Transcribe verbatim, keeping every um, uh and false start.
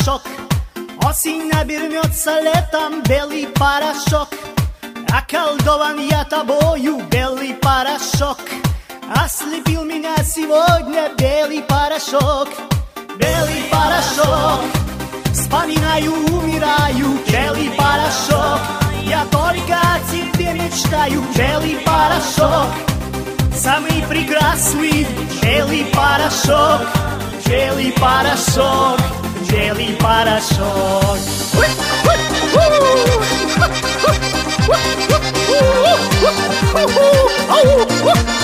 порошок. Осень обернется летом, белый порошок. Околдован я тобою, белый порошок. Ослепил меня сегодня белый порошок. Белый порошок. Вспоминаю, умираю, белый порошок. Я только о тебе мечтаю, белый порошок. Самый прекрасный белый порошок. Белый порошок, белый порошок. Oh,